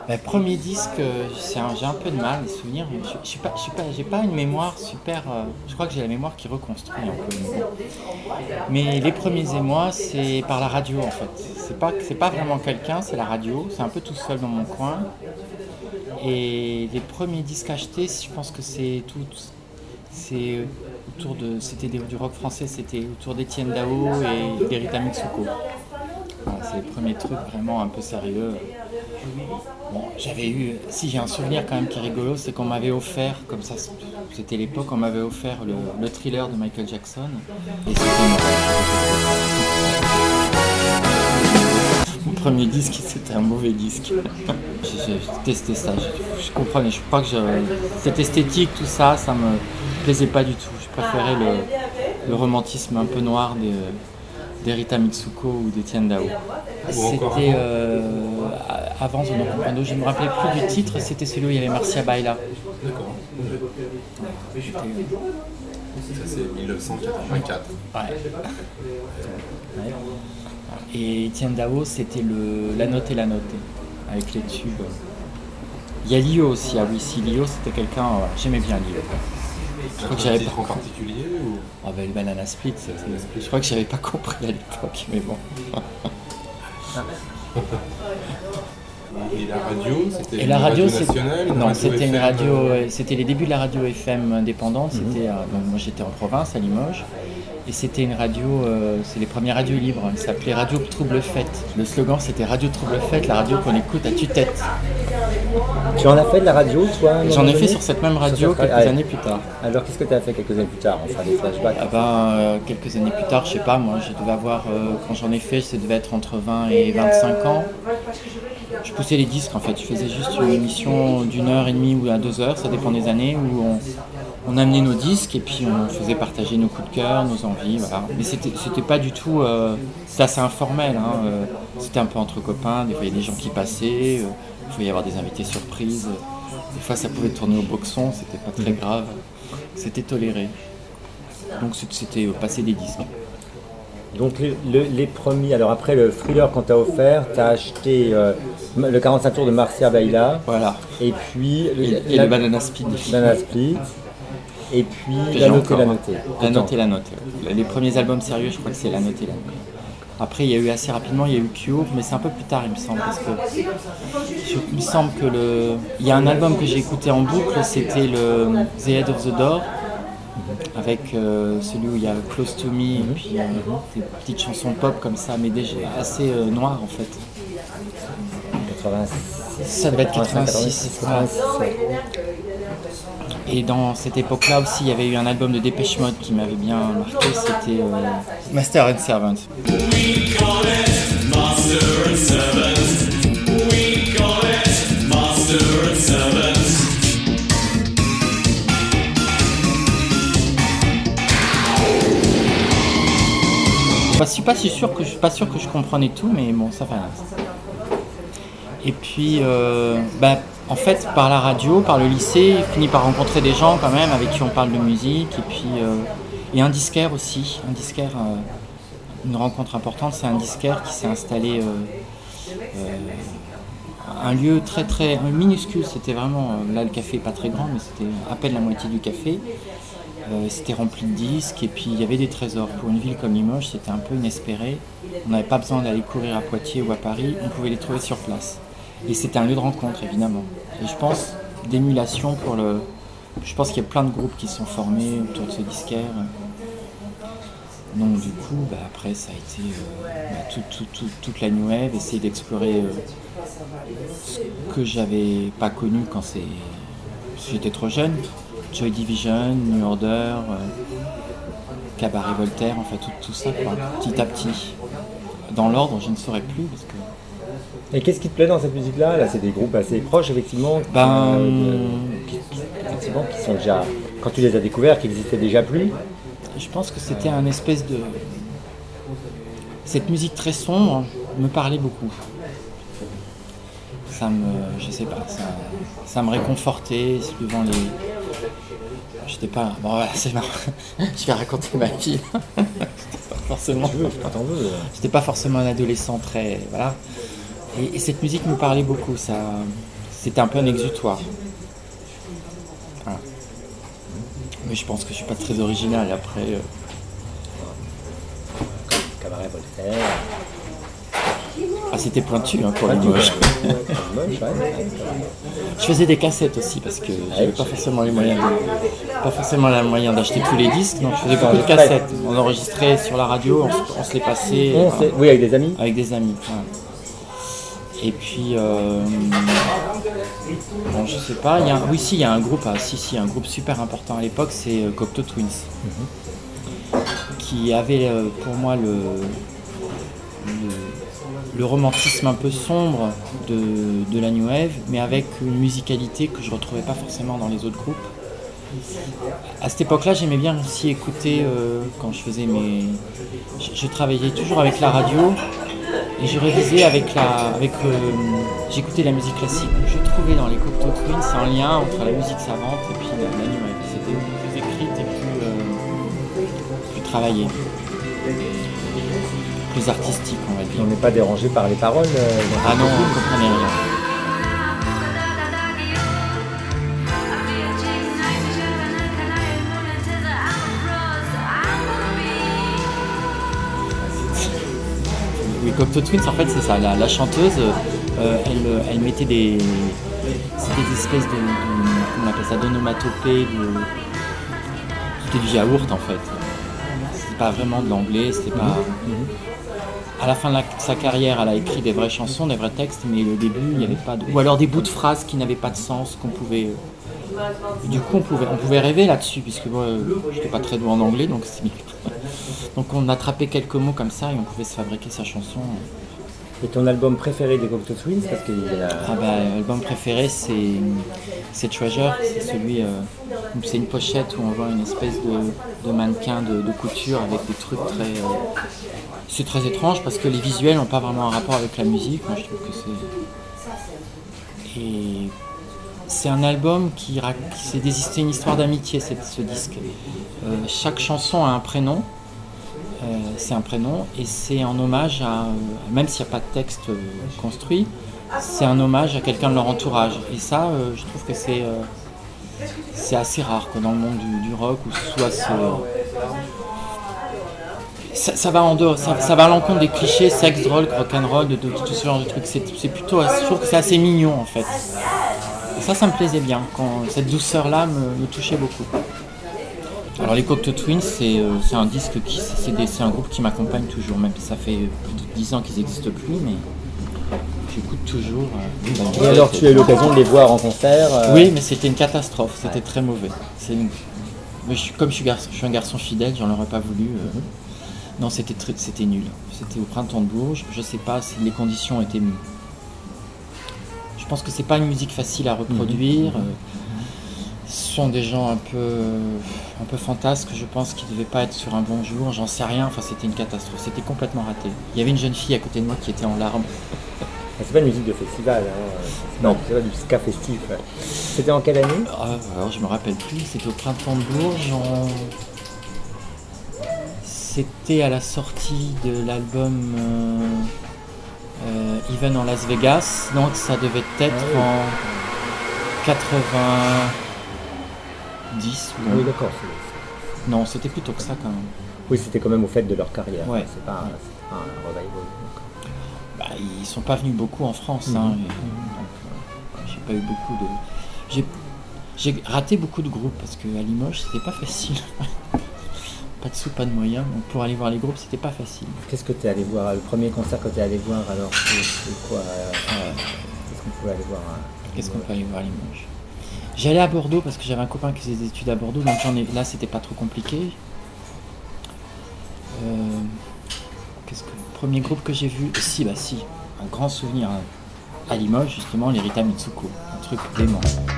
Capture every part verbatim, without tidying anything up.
Bah, premier disque, euh, c'est un- j'ai un peu de mal, les souvenirs. Je, je suis pas, je suis pas, j'ai pas une mémoire super. euh, je crois que j'ai la mémoire qui reconstruit un peu. Mais, bon. Mais les premiers émois, c'est par la radio en fait. C'est pas, c'est pas vraiment quelqu'un, c'est la radio. C'est un peu tout seul dans mon coin. Et les premiers disques achetés, je pense que c'est tout. C'est autour de, c'était des- du rock français, c'était autour d'Étienne Dao et d'Erita Mitsuko. Voilà, c'est les premiers trucs vraiment un peu sérieux. Bon, j'avais eu, si j'ai un souvenir quand même qui est rigolo, c'est qu'on m'avait offert, comme ça, c'était l'époque, on m'avait offert le, le thriller de Michael Jackson. Et c'était mon, mon premier disque, c'était un mauvais disque. J'ai, j'ai testé ça, je, je comprenais, je crois que je, cette esthétique, tout ça, ça me plaisait pas du tout. Je préférais le, le romantisme un peu noir des, d'Erita Mitsuko ou d'Étienne Dao. C'était euh, avant Zone Commando, je ne me rappelais plus du titre, c'était celui où il y avait Marcia Baila. D'accord. C'était, Ça c'est mille neuf cent quatre-vingt-quatre. ouais. Ouais. Et Étienne Dao, c'était le La Note et la Note, avec les tubes. Il y a Lio aussi, ah oui, si Lio c'était quelqu'un, ouais, j'aimais bien Lio. Je crois que j'avais titre pas en particulier ou... Ah ben le Banana Split, c'était- je crois que j'avais pas compris à l'époque, mais bon. Et la radio, c'était Et une la radio, radio c'est... nationale, une non, radio c'était une F M, radio, euh, euh, c'était les débuts de la radio F M indépendante. C'était, euh, donc moi j'étais en province, à Limoges, et c'était une radio, euh, c'est les premières radios libres. Elle s'appelait Radio Trouble Fête. Le slogan c'était Radio Trouble Fête, la radio qu'on écoute à tue-tête. Tu en as fait de la radio, toi à un J'en moment ai fait donné sur cette même radio Sur cette quelques radio, années plus tard. Alors qu'est-ce que tu as fait quelques années plus tard? On fera des flashbacks. Ah ben, euh, quelques années plus tard, je sais pas, moi, je devais avoir, euh, quand j'en ai fait, ça devait être entre vingt et vingt-cinq ans. Je poussais les disques en fait, je faisais juste une émission d'une heure et demie ou à deux heures, ça dépend des années, où on, on amenait nos disques et puis on faisait partager nos coups de cœur, nos envies, voilà. Mais c'était, c'était pas du tout, euh, c'était assez informel, hein, euh, c'était un peu entre copains, des fois il y a des gens qui passaient, euh, il pouvait y avoir des invités surprises, des fois ça pouvait tourner au boxon, c'était pas très grave, c'était toléré. Donc c'était euh, passer des disques. Donc le- le- les premiers, alors après le thriller qu'on t'a offert, t'as acheté euh, le quarante-cinq tours de Marcia Baila, Voilà. et puis le, Et, et la- le Banana Split des filles. Banana Split, et puis Que La j'ai Note et encore, la hein. Notée. La Note et la Note. Les premiers albums sérieux, je crois que c'est La Note et la Note. Après, il y a eu assez rapidement, il y a eu Cure, mais c'est un peu plus tard, il me semble, parce que je- il me semble que le, il y a un album que j'ai écouté en boucle, c'était le The Head of the Door, avec euh, celui où il y a Close to Me, et puis euh, des petites chansons pop comme ça, mais déjà assez euh, noires en fait. quatre-vingt-six. Ça devait être quatre-vingt-six. quatre-vingt-six, ouais. Et dans cette époque-là aussi, il y avait eu un album de Dépêche Mode qui m'avait bien marqué, c'était euh, Master and Servant. Je suis pas si sûr que je suis pas sûr que je comprenais tout, mais bon, ça fait rien. Et puis, euh, bah, en fait, par la radio, par le lycée, je finis par rencontrer des gens quand même avec qui on parle de musique. Et puis, euh, et un disquaire aussi, un disquaire, euh, une rencontre importante, c'est un disquaire qui s'est installé, euh, euh, un lieu très très un minuscule. C'était vraiment, euh, là le café est pas très grand, mais c'était à peine la moitié du café. Euh, c'était rempli de disques et puis il y avait des trésors. Pour une ville comme Limoges, c'était un peu inespéré. On n'avait pas besoin d'aller courir à Poitiers ou à Paris, on pouvait les trouver sur place. Et c'était un lieu de rencontre, évidemment. Et je pense d'émulation pour le... Je pense qu'il y a plein de groupes qui sont formés autour de ce disquaire. Donc du coup, bah, après, ça a été euh, bah, tout, tout, tout, toute la new wave, essayer d'explorer euh, ce que j'avais pas connu quand c'est... j'étais trop jeune. Joy Division, New Order, euh, Cabaret Voltaire, enfin tout, tout ça, quoi, petit à petit. Dans l'ordre, je ne saurais plus parce que... Et qu'est-ce qui te plaît dans cette musique-là? Là, c'est des groupes assez proches, effectivement, qui, Ben, euh, de- qui- qui- effectivement, qui sont déjà, quand tu les as découverts, qui n'existaient déjà plus. Je pense que c'était un espèce de... Cette musique très sombre me parlait beaucoup. Ça me... je sais pas, ça, ça me réconfortait suivant les... J'étais pas... Bon voilà, c'est marrant. Je vais raconter ma vie. J'étais pas forcément... Tu veux, je t'en veux. J'étais pas forcément un adolescent très... Voilà. Et, et cette musique me parlait beaucoup. Ça, c'était un peu un exutoire. Voilà. Mais je pense que je suis pas très original après. Euh... Cabaret Voltaire. Ah, c'était pointu hein, pour Limoges. Je faisais des cassettes aussi parce que j'avais pas forcément les moyens, de, pas forcément les moyens d'acheter tous les disques, donc je faisais beaucoup de cassettes. On enregistrait sur la radio, on, se- on se les passait. On Voilà. sait- Oui, avec des amis. Avec des amis. Voilà. Et puis, euh, bon, je sais pas. Il y a, un- oui, si, il y a un groupe, ah, si, si, un groupe super important à l'époque, c'est euh, Cocteau Twins, qui avait euh, pour moi le, le, le romantisme un peu sombre de, de la New Wave, mais avec une musicalité que je retrouvais pas forcément dans les autres groupes. À cette époque-là, j'aimais bien aussi écouter euh, quand je faisais mes. Je, je travaillais toujours avec la radio et je révisais avec la. Avec, euh, j'écoutais la musique classique. Je trouvais dans les Cocteau Twins un lien entre la musique savante et puis la, la New Wave. C'était plus écrite et plus, euh, plus travaillée. Plus artistique, on va dire. On n'est pas dérangé par les paroles. euh, dans Ah ce non, film. on ne comprenait rien. Oui, Cocteau Twins, en fait, c'est ça. La, la chanteuse, euh, elle, elle mettait des. C'était des espèces de. de comment on appelle ça, d'onomatopées, de. C'était du yaourt, en fait. C'était pas vraiment de l'anglais, c'était pas. À la fin de la- sa carrière, elle a écrit des vraies chansons, des vrais textes, mais au début, il n'y avait pas de. Ou alors des bouts de phrases qui n'avaient pas de sens, qu'on pouvait. Du coup, on pouvait, on pouvait rêver là-dessus, puisque moi, je n'étais pas très doué en anglais, donc c'est bien. Donc on attrapait quelques mots comme ça et on pouvait se fabriquer sa chanson. Et ton album préféré des Cocteau Twins, parce qu'il y a... Ah bah, l'album préféré, c'est, c'est Treasure, c'est celui, euh, où c'est une pochette où on voit une espèce de, de mannequin de, de couture avec des trucs très... euh, c'est très étrange parce que les visuels n'ont pas vraiment un rapport avec la musique. Moi, je trouve que c'est... Et c'est un album qui, rac- c'est, des- c'est une histoire d'amitié, c'est- ce disque. Euh, chaque chanson a un prénom. Euh, c'est un prénom et c'est en hommage à, euh, même s'il n'y a pas de texte euh, construit, c'est un hommage à quelqu'un de leur entourage. Et ça, euh, je trouve que c'est, euh, c'est assez rare quoi, dans le monde du, du rock, où soit ce, ça, ça va en dehors, ça, ça va à l'encontre des clichés sex, drogue, rock'n'roll, de, de, de tout ce genre de trucs. C'est, c'est plutôt, je trouve que c'est assez mignon en fait. Et ça, ça me plaisait bien. Quand cette douceur-là me, me touchait beaucoup. Alors les Cocteau Twins, c'est, euh, c'est un disque qui, c'est, des- c'est un groupe qui m'accompagne toujours, même si ça fait plus de dix ans qu'ils n'existent plus, mais j'écoute toujours. euh, Et alors, tu as eu l'occasion de les voir en concert euh, Oui, mais c'était une catastrophe, c'était très mauvais. C'est une- mais je suis- comme je suis, garçon, je suis un garçon fidèle, j'en aurais pas voulu. euh, Non, c'était, très, c'était nul. C'était au Printemps de Bourges, je sais pas si les conditions étaient mieux. Je pense que c'est pas une musique facile à reproduire. euh, Ce sont des gens un peu, un peu fantasques, je pense, qui ne devaient pas être sur un bon jour, j'en sais rien, enfin c'était une catastrophe, c'était complètement raté. Il y avait une jeune fille à côté de moi qui était en larmes. C'est pas une musique de festival, hein. C'est Non. pas- c'est pas du ska festif. C'était en quelle année? Ah, alors je me rappelle plus, c'était au Printemps de Bourges, en- c'était à la sortie de l'album euh, euh, Even en Las Vegas, donc ça devait être Ah oui. en quatre-vingt-dix. ou- Ah oui, d'accord. c'est- Non, c'était plutôt que ça quand même. Oui, c'était quand même au fait de leur carrière. Ouais. C'est pas, c'est pas un revival. donc. Bah, ils sont pas venus beaucoup en France, Mhm. hein, et, donc, euh, j'ai pas eu beaucoup de. J'ai, j'ai raté beaucoup de groupes parce que à Limoges c'était pas facile. Pas de sous, pas de moyens, donc pour aller voir les groupes c'était pas facile. Qu'est-ce que tu es allé voir? Le premier concert que tu es allé voir, alors, c'est c'est quoi euh, Qu'est-ce qu'on pouvait aller voir à Qu'est-ce qu'on Limoges? peut aller voir à Limoges? J'allais à Bordeaux parce que j'avais un copain qui faisait des études à Bordeaux, donc j'en ai, là c'était pas trop compliqué. Euh, qu'est-ce que le premier groupe que j'ai vu? Si, bah si, un grand souvenir hein, à Limoges justement, les Rita Mitsuko, un truc dément.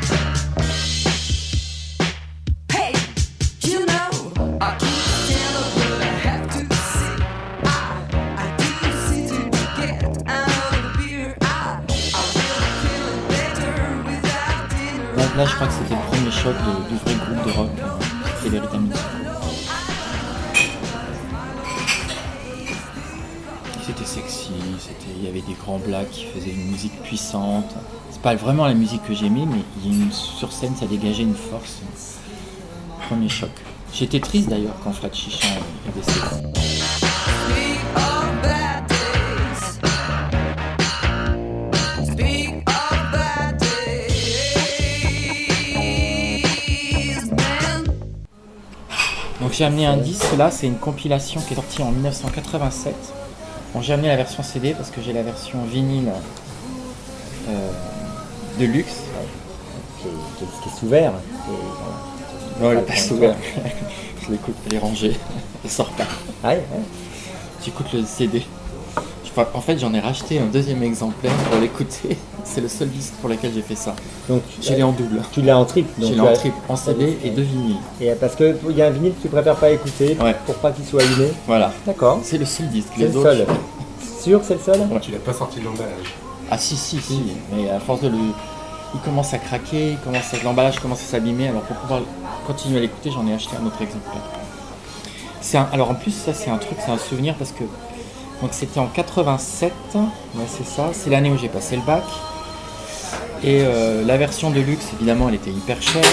Hey, you know, I can't stand up, but I have to see. I, I do see to get out of the beer. I, I really feeling better without dinner. Là, là, je crois que c'était le premier choc de- du vrai groupe de rock, euh, c'était les Rita Mitsuko. C'était sexy, c'était, il y avait des grands blacks qui faisaient une musique puissante. C'est pas vraiment la musique que j'aimais, mais il y a une, sur scène, ça dégageait une force. Premier choc. J'étais triste d'ailleurs quand Flat Chichan est décédé. Speak of bad days. Speak of bad days, man. Donc j'ai amené un disque là, c'est une compilation qui est sortie en dix-neuf cent quatre-vingt-sept. Bon, j'ai amené la version C D parce que j'ai la version vinyle euh, de luxe. Qui est, qui est- qui est ouvert. Non, elle est pas ouverte. Je l'écoute, elle est rangée, elle sort pas. Ah ouais, ouais. J'écoute le C D. Je crois- en fait, j'en ai racheté un deuxième exemplaire pour l'écouter. C'est le seul disque pour lequel j'ai fait ça. Donc Je l'ai en double. tu l'as en triple. donc Je l'ai tu en as- triple, en C D et deux vinyles. Et parce qu'il y a un vinyle que tu préfères pas écouter Ouais. pour pas qu'il soit allumé. Voilà. D'accord. C'est le seul disque. C'est Les le autres, seul. Sûr, c'est le seul. Tu l'as pas sorti de l'emballage. Ah si, si, si. Mais à force de le... Il commence à craquer, il commence à... l'emballage commence à s'abîmer. Alors pour pouvoir continuer à l'écouter, j'en ai acheté un autre exemplaire. C'est un... Alors en plus, ça c'est un truc, c'est un souvenir parce que... Donc c'était en quatre-vingt-sept, ouais c'est ça, c'est l'année où j'ai passé le bac. Et euh, la version de luxe, évidemment, elle était hyper chère.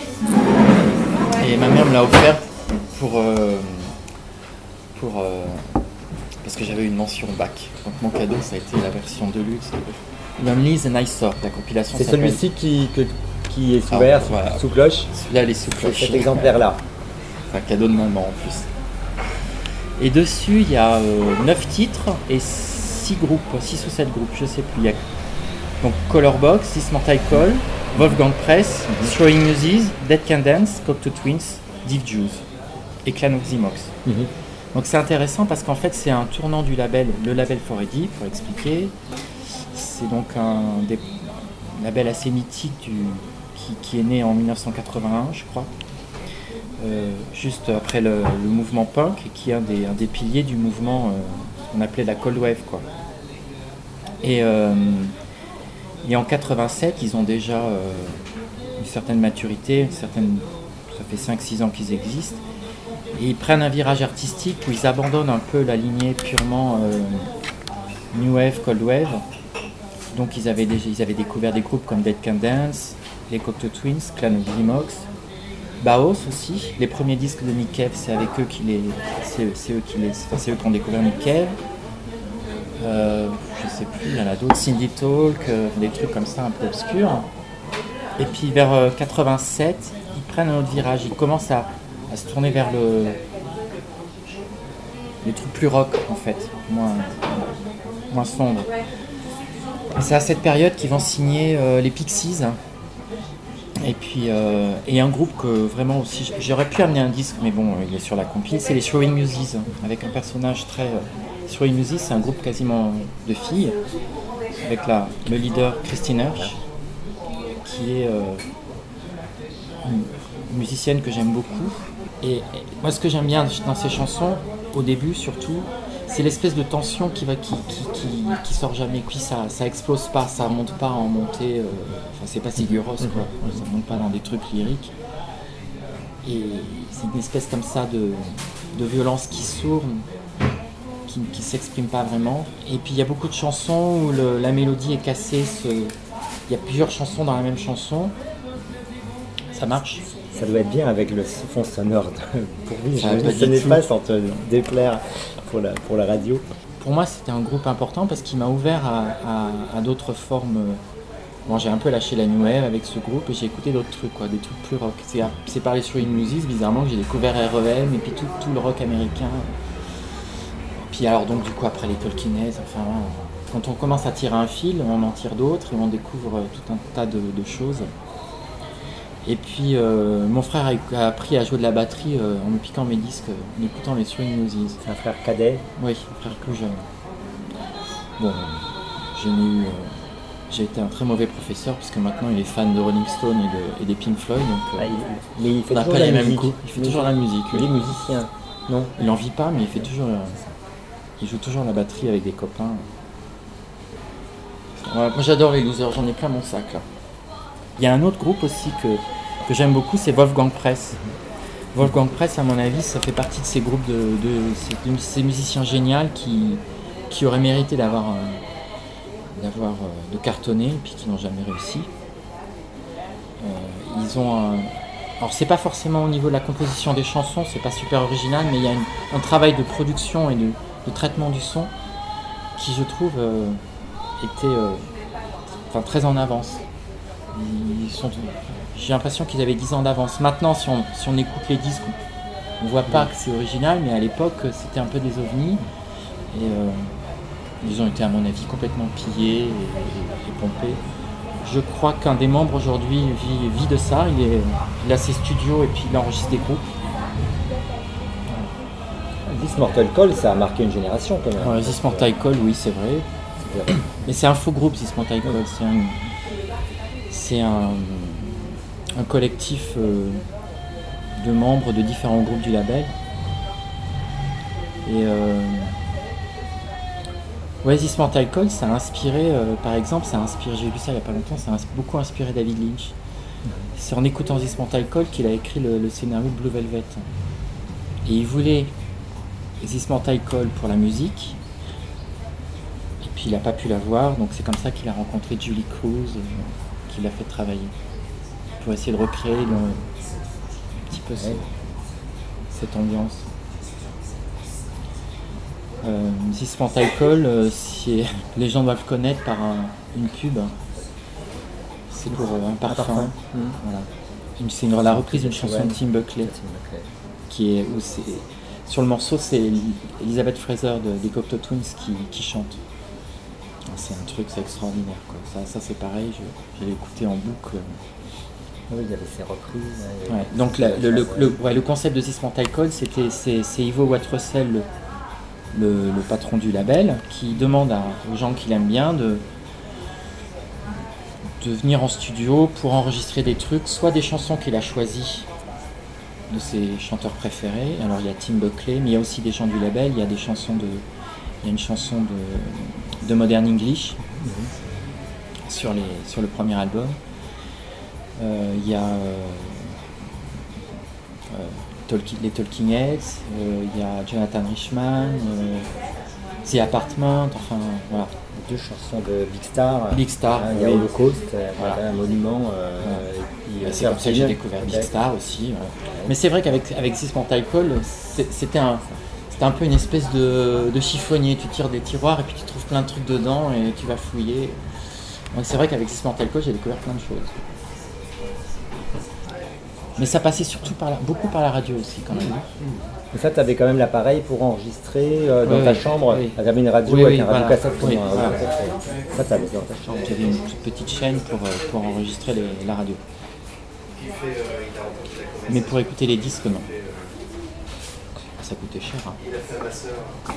Et ma mère me l'a offerte pour... euh, pour euh, parce que j'avais une mention bac. Donc mon cadeau, ça a été la version de luxe. Lonely and I Saw, la compilation C'est s'appelle- celui-ci qui, que- qui est Ah, ouvert voilà. sous cloche. Celui-là, elle est sous C'est cloche. cet exemplaire-là. C'est un cadeau de maman en plus. Et dessus, il y a neuf titres et six groupes, six ou sept groupes, je sais plus. Il y a donc Colorbox, This Mortal Call, Wolfgang Press, Throwing Muses, Dead Can Dance, Cocteau Twins, Div Jews et Clan of Zimox. Mhm. Donc c'est intéressant parce qu'en fait c'est un tournant du label, le label four A D pour expliquer. C'est donc un des label assez mythique du, qui, qui est né en dix-neuf cent quatre-vingt-un je crois. Euh, juste après le, le mouvement punk et qui est un des, un des piliers du mouvement euh, qu'on appelait la Cold Wave quoi. Et, euh, et en quatre-vingt-sept ils ont déjà euh, une certaine maturité, une certaine, ça fait cinq six ans qu'ils existent et ils prennent un virage artistique où ils abandonnent un peu la lignée purement euh, New Wave, Cold Wave. Donc ils avaient, déjà, ils avaient découvert des groupes comme Dead Can Dance, les Cocteau Twins, Clan of Zimox, Baos aussi. Les premiers disques de Nick Cave, c'est avec eux qui les, c'est, c'est eux qui les, enfin, c'est eux qui ont découvert Nick Cave. Euh, je sais plus, il y en a d'autres, Cindy Talk, euh, des trucs comme ça un peu obscurs. Et puis vers euh, quatre-vingt-sept, ils prennent un autre virage, ils commencent à, à se tourner vers le, les trucs plus rock en fait, moins, moins sombres. Et c'est à cette période qu'ils vont signer euh, les Pixies. Et puis euh, et un groupe que vraiment aussi j'aurais pu amener un disque mais bon il est sur la compile, c'est les Throwing Muses avec un personnage très euh, Throwing Muses, c'est un groupe quasiment de filles avec la, le leader Christine Hirsch qui est euh, une musicienne que j'aime beaucoup et, et moi ce que j'aime bien dans ces chansons au début surtout c'est l'espèce de tension qui va qui, qui, qui, qui sort jamais, puis ça, ça explose pas, ça monte pas en montée, euh, enfin c'est pas Sigur Rós quoi, ça monte pas dans des trucs lyriques. Et c'est une espèce comme ça de, de violence qui sourne, qui, qui s'exprime pas vraiment. Et puis il y a beaucoup de chansons où le, la mélodie est cassée, ce, il y a plusieurs chansons dans la même chanson, ça marche. Ça doit être bien avec le fond sonore de- pour lui. Ça va Je pas ce du n'est tout. pas sans te déplaire pour la, pour la radio. Pour moi, c'était un groupe important parce qu'il m'a ouvert à, à- à d'autres formes. Bon, j'ai un peu lâché la New Wave avec ce groupe et j'ai écouté d'autres trucs, quoi, des trucs plus rock. C'est, c'est par les Throwing Muses, bizarrement, que j'ai découvert R E M et puis tout, tout le rock américain. Puis alors, donc, du coup, après les Tolkienese, enfin, quand on commence à tirer un fil, on en tire d'autres et on découvre tout un tas de, de choses. Et puis, euh, mon frère a, a appris à jouer de la batterie euh, en me piquant mes disques, en écoutant les Throwing Muses. C'est un frère cadet. Oui, un frère plus jeune. Bon, j'ai eu, euh, j'ai été un très mauvais professeur parce que maintenant il est fan de Rolling Stone et, de, et des Pink Floyd, donc euh, Ah, il- mais il fait on n'a toujours pas de les la mêmes musique. coups. Il fait toujours la musique. Il oui. est musicien. Non. Il n'en vit pas, mais il fait toujours, euh, il joue toujours la batterie avec des copains. Ouais, moi j'adore les Losers, j'en ai plein mon sac là. Il y a un autre groupe aussi que, que j'aime beaucoup, c'est Wolfgang Press. Wolfgang Press, à mon avis, ça fait partie de ces groupes de, de, ces, de ces musiciens géniaux qui, qui auraient mérité d'avoir, euh, d'avoir euh, de cartonner, et puis qui n'ont jamais réussi. Euh, ils ont un... Alors c'est pas forcément au niveau de la composition des chansons, c'est pas super original, mais il y a une- un travail de production et de, de traitement du son qui, je trouve, euh, était euh, enfin, très en avance. Ils sont, j'ai l'impression qu'ils avaient dix ans d'avance. Maintenant, si on, si on écoute les disques, on voit pas que c'est original, mais à l'époque, c'était un peu des ovnis. Et euh, ils ont été, à mon avis, complètement pillés et, et- et pompés. Je crois qu'un des membres aujourd'hui vit, vit de ça. Il, est, il a ses studios et puis il enregistre des groupes. This Mortal Call, ça a marqué une génération quand même. Euh, This Mortal Call, oui, c'est vrai. Mais c'est un faux groupe, This Mortal Call. C'est un, c'est un, un collectif euh, de membres de différents groupes du label. Et euh, ouais, This Mortal Call, ça a inspiré, euh, par exemple, ça a inspiré, j'ai lu ça il n'y a pas longtemps, ça a ins- beaucoup inspiré David Lynch. C'est en écoutant This Mortal Call qu'il a écrit le, le scénario de Blue Velvet. Et il voulait This Mortal Call pour la musique. Et puis il n'a pas pu la voir, donc c'est comme ça qu'il a rencontré Julie Cruz, euh, qui l'a fait travailler. Pour essayer de recréer le- un petit peu ce- Ouais. cette ambiance. Euh, This Mortal Call, euh, si les gens doivent le connaître par un- une pub, c'est pour euh, un parfum. parfum. Mhm. Voilà. Une- C'est une- la reprise d'une chanson de Tim Buckley, qui est, où c'est, sur le morceau, c'est Elizabeth Fraser de, des Cocteau Twins qui, qui chante. C'est un truc, c'est extraordinaire, quoi. Ça, ça c'est pareil, je, je l'ai écouté en boucle. Oui, il y avait ces reprises. hein, il y avait- Ouais, donc la- le, le, le- ouais, le concept de This Mortal Call, c'était, c'est, c'est Ivo Watressel, le, le, le patron du label, qui demande à- aux gens qu'il aime bien de, de venir en studio pour enregistrer des trucs, soit des chansons qu'il a choisies de ses chanteurs préférés. Alors il y a Tim Buckley, mais il y a aussi des gens du label. Il y a des chansons de, il y a une chanson de, de Modern English sur les, sur le premier album. Euh, il y a euh, euh, Talking- les Talking Heads, euh, il y a Jonathan Richman, euh, The Apartment, enfin voilà. Deux chansons de Big Star. Big Star, Hein, il y a oui. Holocaust, euh, Voilà. un monument. euh, Voilà. et puis, Et euh, c'est comme ça que j'ai bien. découvert Big Ouais. Star aussi. ouais. Mais c'est vrai qu'avec avec This Mortal Call, c'est- c'était un, c'était un peu une espèce de, de chiffonnier. Tu tires des tiroirs et puis tu trouves plein de trucs dedans et tu vas fouiller. Donc c'est vrai qu'avec This Mortal Call, j'ai découvert plein de choses. Mais ça passait surtout par la, beaucoup par la radio aussi quand même. Et ça, tu avais quand même l'appareil pour enregistrer euh, dans Oui, ta oui. chambre. Oui. Tu avais une radio Oui, avec oui, un radio voilà. cassette. Oui, hein, voilà. Ça, tu avais dans ta chambre. J'avais une toute petite chaîne pour, euh, pour enregistrer les- la radio. Mais pour écouter les disques, non. Ça coûtait cher. Hein.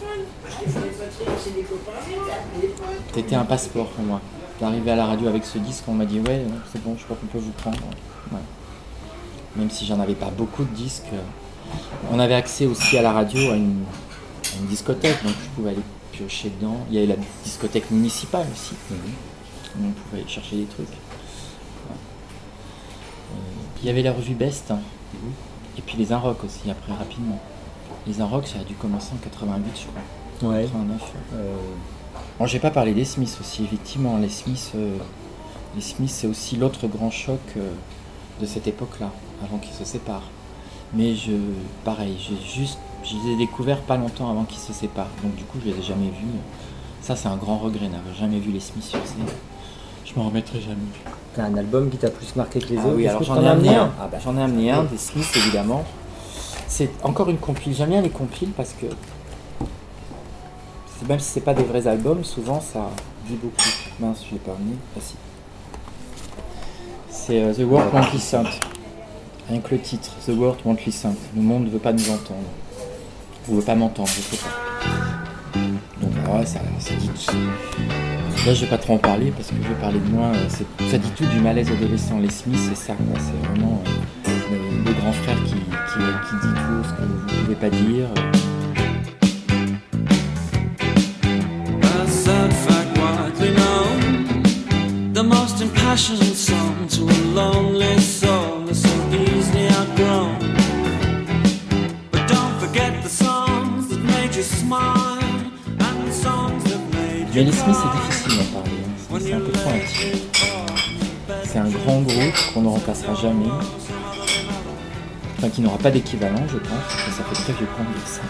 C'était un passeport pour moi. D'arriver à la radio avec ce disque, on m'a dit ouais, c'est bon, je crois qu'on peut vous prendre. Ouais. Même si j'en avais pas beaucoup de disques. On avait accès aussi à la radio à une, à une discothèque, donc je pouvais aller piocher dedans. Il y avait la discothèque municipale aussi. Où on pouvait aller chercher des trucs. Ouais. Euh, il y avait la revue Best, hein. Et puis les Inrock aussi, après rapidement. Les Inrock, ça a dû commencer en quatre-vingt-huit, je crois. Ouais. quatre-vingt-neuf. Euh, Bon, j'ai pas parlé des Smiths aussi, effectivement. Les Smiths, euh, les Smiths c'est aussi l'autre grand choc euh, de cette époque-là, avant qu'ils se séparent. Mais je, pareil, j'ai juste, je les ai découverts pas longtemps avant qu'ils se séparent. Donc du coup, je les ai jamais vus. Ça, c'est un grand regret, n'avoir jamais vu les Smiths sur scène. Je m'en remettrai jamais. T'as un album qui t'a plus marqué que les Ah autres oui, Est-ce alors que j'en t'en ai as amené un. Ah bah. J'en ai amené un, des Smiths évidemment. C'est encore une compile. J'aime bien les compiles parce que c'est- même si c'est pas des vrais albums, souvent ça dit beaucoup. Mince, je l'ai pas amené. Ah si. C'est euh, The World Won't Listen. Rien que le titre, The World Won't Listen. Le monde ne veut pas nous entendre. Ou veut pas m'entendre, je sais pas. Donc ouais, ça, ça dit tout. Là, je vais pas trop en parler parce que je vais parler de moi. euh, c'est- Ça dit tout du malaise adolescent. Les Smiths, c'est ça. quoi. C'est vraiment euh, le, le grand frère qui, qui, qui dit tout ce que vous ne pouvez pas dire. A sad fact widely known, the most impassioned song to a lonely soul is so easily outgrown. But don't forget the songs that made you smile, and the songs Mais les Smiths, c'est difficile d'en parler. hein. C'est c'est un peu trop intime. C'est un grand groupe qu'on ne remplacera jamais. Enfin, qui n'aura pas d'équivalent, je pense. Parce que ça fait très vieux con de dire ça.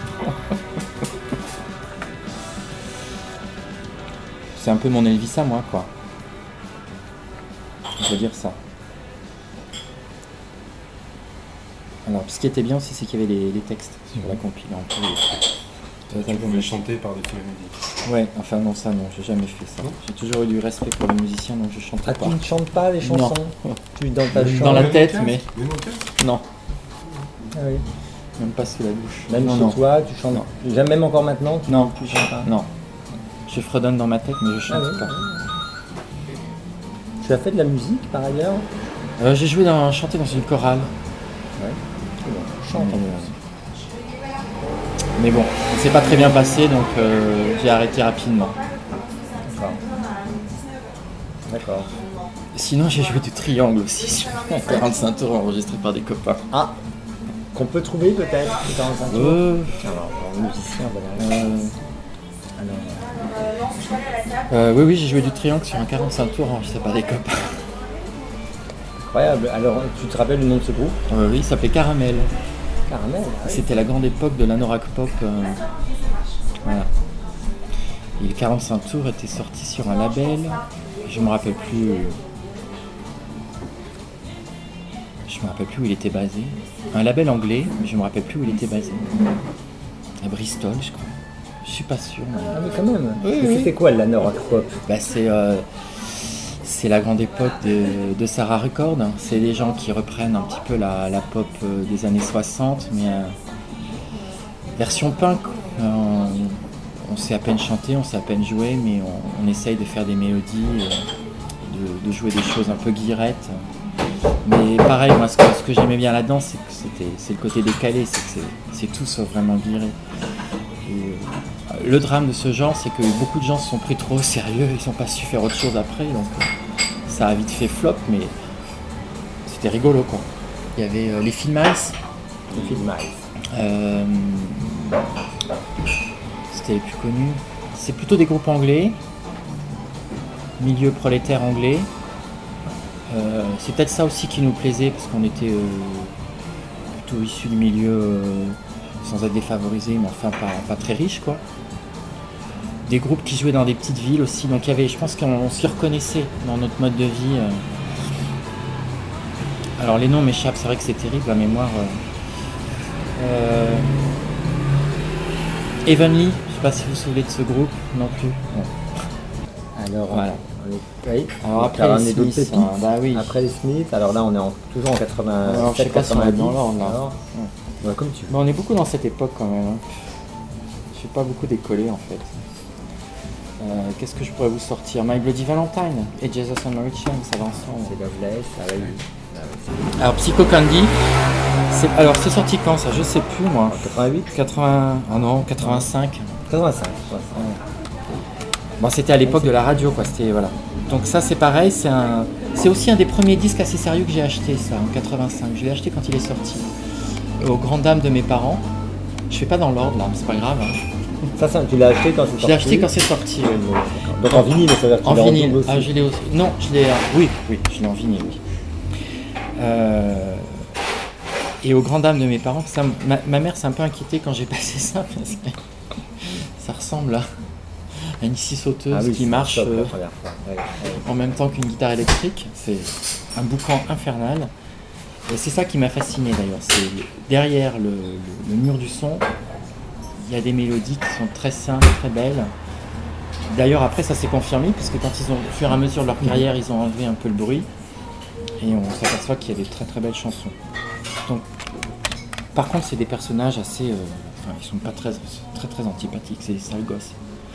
C'est un peu mon Elvis à moi, quoi. Je veux dire ça. Alors, ce qui était bien aussi, c'est qu'il y avait les, les textes sur la compile. Un peu les- Tu pouvais chanter par-dessus la musique. Ouais, enfin non, ça non, j'ai jamais fait ça. J'ai toujours eu du respect pour les musiciens, donc je chantais Ah, pas. tu ne chantes pas les chansons? Tu dans ta chambre? Dans la Même au tête, casque mais Même au casque non, Ah oui. même pas sous la bouche. Même non, chez non. toi, tu chantes? Jamais, même encore maintenant, tu, Non. tu chantes pas? Non. Je fredonne dans ma tête, mais je chante Ah oui. pas. Tu as fait de la musique par ailleurs? Euh, j'ai joué dans, chanté dans une chorale. Chante. Mais, euh, mais bon, c'est pas très bien passé, donc euh, j'ai arrêté rapidement. D'accord. D'accord. Sinon, j'ai joué du triangle aussi sur un quarante-cinq tours enregistré par des copains. Ah, qu'on peut trouver peut-être le quarante-cinq tours. Euh, Alors, alors, musicien, voilà. euh, Alors, euh, oui, oui, j'ai joué du triangle sur un quarante-cinq tours enregistré par des copains. incroyable. Alors, tu te rappelles le nom de ce groupe? Euh, oui, il s'appelait Caramel. Caramel. ah oui. C'était la grande époque de l'anorak pop. euh, voilà. Et le quarante-cinq tours était sorti sur un label. Je me rappelle plus. Je me rappelle plus où il était basé. Un label anglais, mais je me rappelle plus où il était basé. À Bristol, je crois. Je suis pas sûr. mais- Ah mais quand même. Oui, Mais oui. c'était quoi l'anorak pop? Bah, c'est euh, c'est la grande époque de, de Sarah Record. C'est des gens qui reprennent un petit peu la, la pop euh, des années soixante, mais euh, version punk. Euh, on, on sait à peine chanter, on sait à peine jouer, mais on, on essaye de faire des mélodies, euh, de, de jouer des choses un peu guirettes. Mais pareil, moi, ce que, ce que j'aimais bien là-dedans, c'est que c'était, c'est le côté décalé, c'est que c'est, c'est tout sauf vraiment guiré. Et, euh, le drame de ce genre, c'est que beaucoup de gens se sont pris trop au sérieux, ils n'ont pas su faire autre chose après, donc euh, ça a vite fait flop, mais c'était rigolo, quoi. Il y avait euh, les Phil Miles, Le film Miles. euh, c'était les plus connus. C'est plutôt des groupes anglais, milieu prolétaire anglais. Euh, c'est peut-être ça aussi qui nous plaisait, parce qu'on était euh, plutôt issus du milieu euh, sans être défavorisés, mais enfin pas, pas très riches, quoi. Des groupes qui jouaient dans des petites villes aussi, donc il y avait, je pense qu'on s'y reconnaissait dans notre mode de vie. euh. Alors les noms m'échappent, c'est vrai que c'est terrible, la mémoire. Euh... Euh... Heavenly, je sais pas si vous vous souvenez de ce groupe, non plus. Bon. Alors, Voilà. on est... oui. Alors Donc, après alors, on les est d'autres Smiths, pépites. hein, bah oui. Après les Smiths, alors là on est en- toujours en quatre-vingt-sept, Alors, je sais pas si on est dans quatre-vingt-dix. l'ordre, là. Alors, ouais, comme tu veux. Bon, on est beaucoup dans cette époque quand même. Hein. Je suis pas beaucoup décollé en fait. Euh, Qu'est-ce que je pourrais vous sortir? My Bloody Valentine et Jesus and Mary Chain, ça va ensemble. C'est Loveless, ah oui. Ah oui. Alors Psycho Candy, c'est alors c'est sorti quand ça? Je sais plus moi. quatre-vingt-huit, quatre-vingts, ah non, quatre-vingt-cinq. quatre-vingt-cinq. ouais. Bon, c'était à l'époque de la radio, quoi. C'était voilà. Donc ça, c'est pareil. C'est un, c'est aussi un des premiers disques assez sérieux que j'ai acheté, ça, en quatre-vingt-cinq. Je l'ai acheté quand il est sorti, aux grandes dames de mes parents. Je fais pas dans l'ordre là, mais c'est pas grave. Hein. Ça, ça, tu l'as acheté quand c'est sorti? Je l'ai acheté quand c'est sorti. ouais. Donc en vinyle, ça veut dire que tu En l'as vinyle. double aussi. Ah, je l'ai aussi. Non, je l'ai. euh, Oui, oui, je l'ai en vinyle, oui. Euh, Et aux grandes dames de mes parents, ça, ma, ma mère s'est un peu inquiétée quand j'ai passé ça parce que ça ressemble à à une scie sauteuse Ah oui, qui c'est marche top, la euh, première fois. Ouais, ouais. en même temps qu'une guitare électrique. C'est un boucan infernal. Et c'est ça qui m'a fasciné d'ailleurs. C'est derrière le, le- le mur du son, il y a des mélodies qui sont très simples, très belles. D'ailleurs après ça s'est confirmé puisque quand ils ont, au fur et à mesure de leur carrière, ils ont enlevé un peu le bruit et on s'aperçoit qu'il y a des très très belles chansons. Donc, par contre c'est des personnages assez, euh, enfin ils sont pas très très très antipathiques, c'est des sales gosses.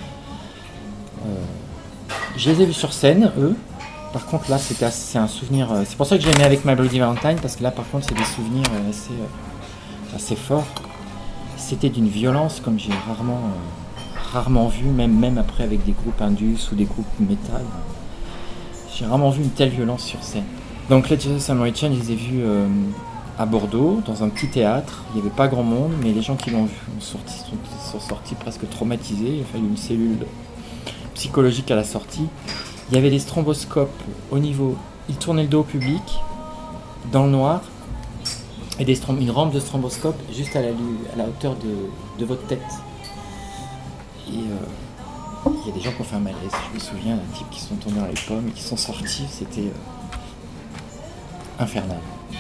Euh, je les ai vus sur scène, eux. Par contre, là, c'était assez- c'est un souvenir. euh, c'est pour ça que j'ai aimé avec My Bloody Valentine, parce que là, par contre, c'est des souvenirs euh, assez, euh, assez forts. C'était d'une violence comme j'ai rarement, euh, rarement vu, même, même après avec des groupes indus ou des groupes métal. J'ai rarement vu une telle violence sur scène. Donc, les Jesus and Mary Chain, je les ai vus euh, à Bordeaux, dans un petit théâtre. Il n'y avait pas grand monde, mais les gens qui l'ont vu ont sorti- sont, sont sortis presque traumatisés. Il a fallu une cellule psychologique à la sortie. Il y avait des stromboscopes au niveau, il tournait le dos au public, dans le noir, et des strom- une rampe de stromboscope juste à la, lu- à la hauteur de, de votre tête. Et euh, il y a des gens qui ont fait un malaise. Je me souviens d'un type qui sont tombés dans les pommes et qui sont sortis, c'était euh, infernal.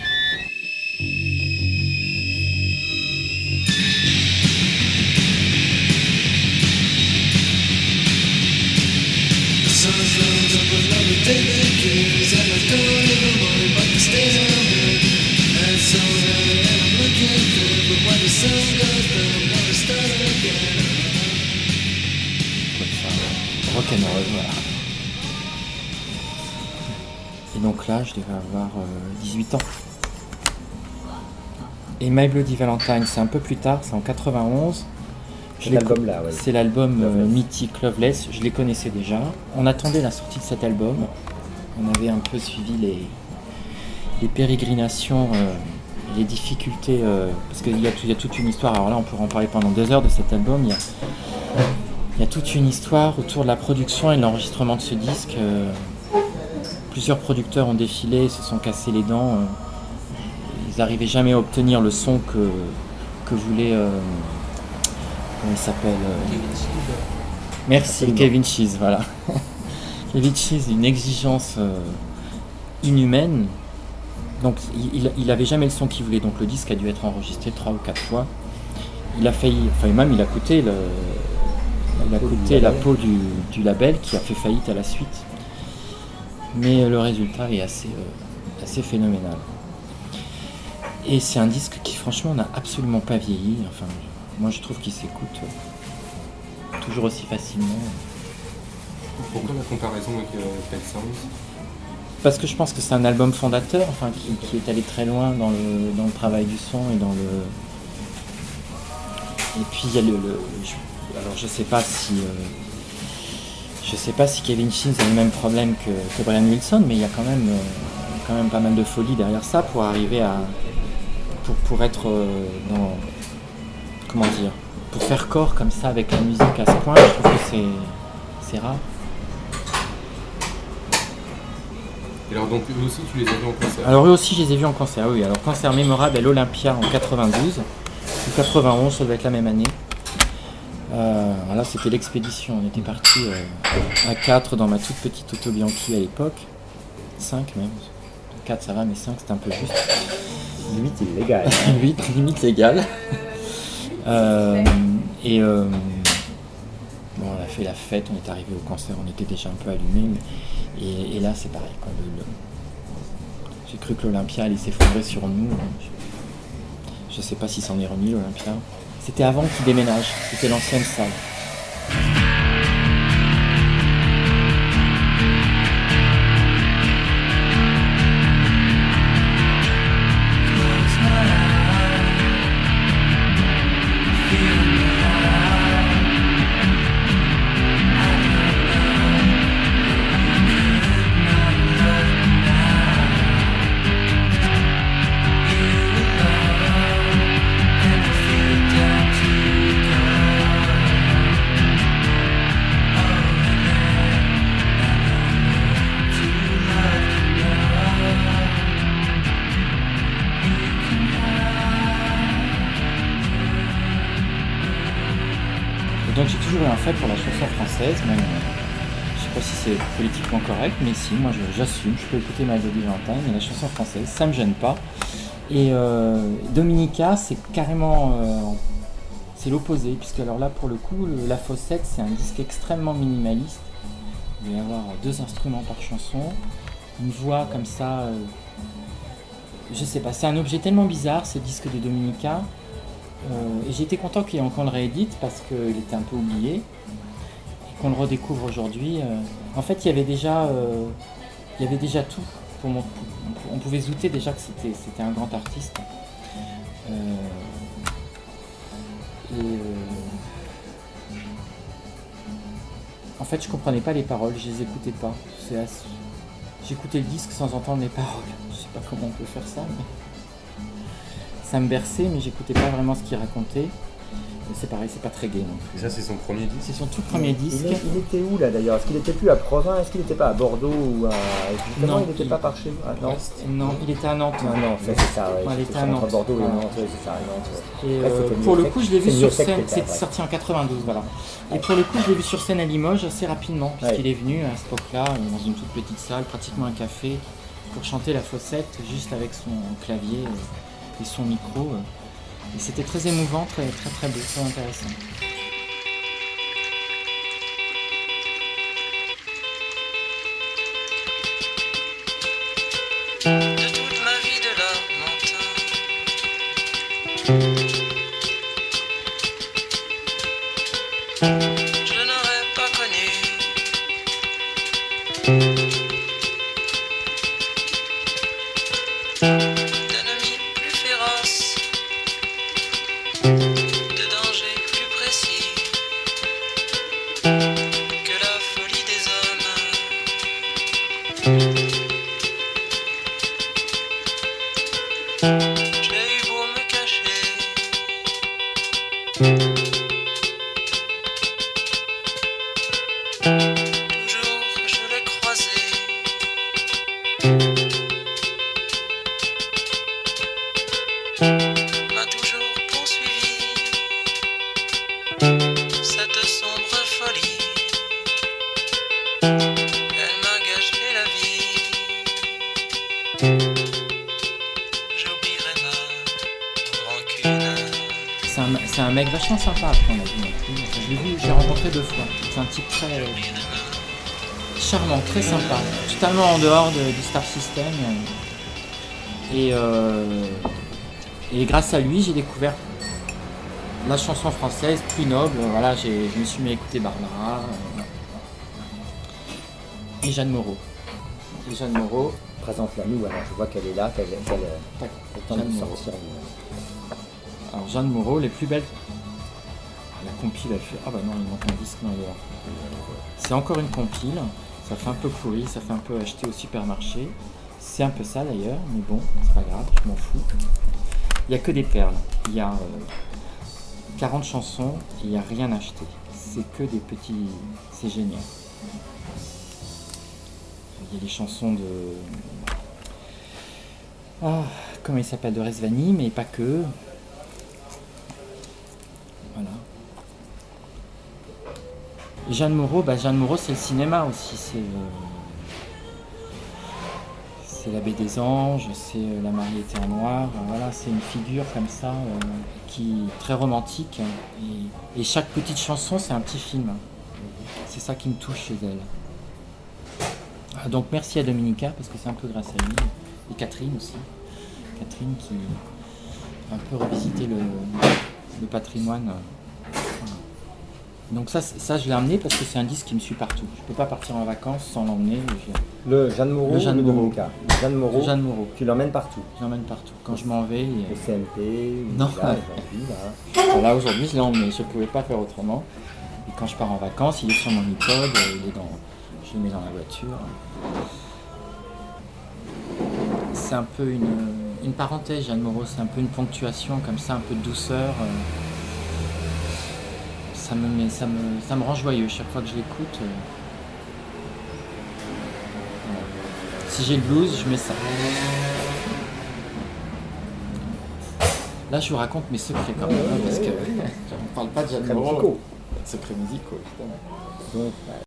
Comme ça, rock'n'roll, voilà. Et donc là, je devais avoir euh, dix-huit ans. Et My Bloody Valentine, c'est un peu plus tard, c'est en quatre-vingt-onze. Je Cet l'ai- album-là, oui. C'est l'album euh, Loveless. mythique Loveless, je les connaissais déjà. On attendait la sortie de cet album. On avait un peu suivi les, les pérégrinations, euh, les difficultés, euh, parce qu'il y, a tout- il y a toute une histoire. Alors là, on pourrait en parler pendant deux heures de cet album. Il y a, il y a toute une histoire autour de la production et de l'enregistrement de ce disque. Euh, plusieurs producteurs ont défilé, se sont cassés les dents. euh, ils n'arrivaient jamais à obtenir le son que, que voulait... euh, comment il s'appelle euh, Merci, Absolument. Kevin Cheese, voilà. Kevin Cheese, une exigence euh, inhumaine. Donc il, il avait jamais le son qu'il voulait, donc le disque a dû être enregistré trois ou quatre fois. Il a failli, enfin même il a coûté, le, il a peau du coûté la label. peau du, du label qui a fait faillite à la suite. Mais le résultat est assez, euh, assez phénoménal. Et c'est un disque qui franchement n'a absolument pas vieilli. Enfin, moi je trouve qu'il s'écoute euh, toujours aussi facilement. Pourquoi la comparaison avec euh, Pet Sounds? Parce que je pense que c'est un album fondateur, enfin, qui, qui est allé très loin dans le, dans le travail du son et dans le. Et puis il y a le. le- je- alors je sais pas si. euh, je sais pas si Kevin Cheese a le même problème que, que Brian Wilson, mais il y a quand même, euh, quand même pas mal de folie derrière ça pour arriver à. Pour, pour être euh, dans. Comment dire? Pour faire corps comme ça avec la musique à ce point, je trouve que c'est. c'est rare. Et alors donc eux aussi tu les as vus en concert? Alors eux aussi je les ai vus en concert, oui. Alors concert mémorable à l'Olympia en quatre-vingt-douze ou quatre-vingt-onze, ça doit être la même année. Euh, voilà, c'était l'expédition. On était partis euh, à quatre dans ma toute petite Auto Bianchi à l'époque. cinq même. quatre ça va, mais cinq c'était un peu juste. Limite illégal. huit limite légal. Euh, et euh, bon, on a fait la fête, on est arrivé au concert, on était déjà un peu allumés. mais- Et, et là c'est pareil. Quoi, le- le- j'ai cru que l'Olympia allait s'effondrer sur nous. Je, je sais pas si c'en est remis l'Olympia. C'était avant qu'il déménage, c'était l'ancienne salle. Et donc j'ai toujours eu un fait pour la chanson française, même, euh, je sais pas si c'est politiquement correct, mais si, moi je- j'assume, je peux écouter My Bloody Valentine, mais la chanson française, ça me gêne pas. Et euh, Dominica, c'est carrément, euh, c'est l'opposé, puisque alors là pour le coup, le- La Fossette, c'est un disque extrêmement minimaliste. Il va y avoir deux instruments par chanson, une voix comme ça, euh, je sais pas, c'est un objet tellement bizarre ce disque de Dominica. Euh, et j'ai été content qu'il y ait encore le réédite parce qu'il était un peu oublié et qu'on le redécouvre aujourd'hui. Euh, en fait, il y avait déjà, euh, il y avait déjà tout. Pour mon, pour- on pouvait se douter déjà que c'était, c'était un grand artiste. Euh, et euh, en fait, je comprenais pas les paroles, je les écoutais pas. C'est assez- J'écoutais le disque sans entendre les paroles. Je sais pas comment on peut faire ça, mais ça me berçait, mais j'écoutais pas vraiment ce qu'il racontait. Mais c'est pareil, c'est pas très gai non plus. Et ça, c'est son premier disque. C'est son tout premier disque. Il, est- il était où là d'ailleurs? Est-ce qu'il était plus à Provins? Est-ce qu'il n'était pas à Bordeaux ou à... Justement, Non, il n'était il- pas par chez nous. Ah, non. Non, il était à Nantes. Non, non, ça, c'est ça, ouais. Ouais, il C'était était à entre Nantes. Bordeaux et Voilà. Nantes, ouais, c'est ça, à Nantes. ouais. Et Après, euh, c'était pour le Miosec. coup, je l'ai vu C'est sur Miosec scène. qui était, C'est ouais. sorti en quatre-vingt-douze, voilà. Et pour le coup, je l'ai vu sur scène à Limoges assez rapidement, puisqu'il Ouais. est venu à cette époque-là, dans une toute petite salle, pratiquement un café, pour chanter la Fossette, juste avec son clavier euh, et son micro. euh. Et c'était très émouvant, très très très beau, très intéressant. De toute ma vie de lamentin, je n'aurais pas connu d'ennemi plus féroce, de danger plus précis que la folie des hommes. J'ai eu beau me cacher, toujours je l'ai croisé. M'a toujours poursuivi cette sombre folie. Elle m'a gâché la vie. J'oublierai ma rancune. C'est un, c'est un mec vachement sympa après on a vu. Enfin, je l'ai vu, je l'ai rencontré deux fois. C'est un type très euh, charmant, très sympa, totalement en dehors de- du Star System. Et, euh, et grâce à lui, j'ai découvert la chanson française plus noble. Voilà, j'ai, je me suis mis à écouter Barbara euh, et Jeanne Moreau. Et Jeanne Moreau, Présente-la nous, alors je vois qu'elle est là, qu'elle qu'elle tac, est temps Jeanne de Moreau. sortir. Alors Jeanne Moreau, les plus belles. La compile, elle fait. Ah bah non, il manque un disque, non, il est là. C'est encore une compile. Ça fait un peu pourri, ça fait un peu acheter au supermarché. C'est un peu ça d'ailleurs, mais bon, c'est pas grave, je m'en fous. Il n'y a que des perles. Il y a euh, quarante chansons et il n'y a rien acheté. C'est que des petits. C'est génial. Il y a les chansons de. Ah, comment il s'appelle, de Resvani, mais pas que. Voilà. Jeanne Moreau, bah Jeanne Moreau c'est le cinéma aussi, c'est euh, c'est la Baie des Anges, c'est euh, La mariée était en noir, euh, voilà, c'est une figure comme ça euh, qui très romantique et, et chaque petite chanson c'est un petit film. C'est ça qui me touche chez elle. Ah, donc merci à Dominica parce que c'est un peu grâce à lui et Catherine aussi. Catherine qui a un peu revisité le, le patrimoine. Voilà. Donc ça, c'est- ça je l'ai emmené parce que c'est un disque qui me suit partout. Je peux pas partir en vacances sans l'emmener. Je- Le Jeanne Moreau, Le Jeanne ou le Moreau. Dominica? Le Jeanne Moreau, Jeanne Moreau, tu l'emmènes partout. je l'emmène partout. Quand je m'en vais, il- Au C M P, ou Non. là, aujourd'hui, là. Enfin, là aujourd'hui je l'ai emmené, je ne pouvais pas faire autrement. Et quand je pars en vacances, il est sur mon iPod, il est dans, je le mets dans la voiture. C'est un peu une, une parenthèse, Jeanne Moreau, c'est un peu une ponctuation comme ça, un peu de douceur. euh. Ça me, met, ça, me, ça me rend joyeux chaque fois que je l'écoute. euh. Voilà. Si j'ai le blues, je mets ça. Là, je vous raconte mes secrets quand même, hein, parce que on ne parle pas de Jeanne Secrets Moreau. musicaux. Secrets musicaux, évidemment. Donc, bah,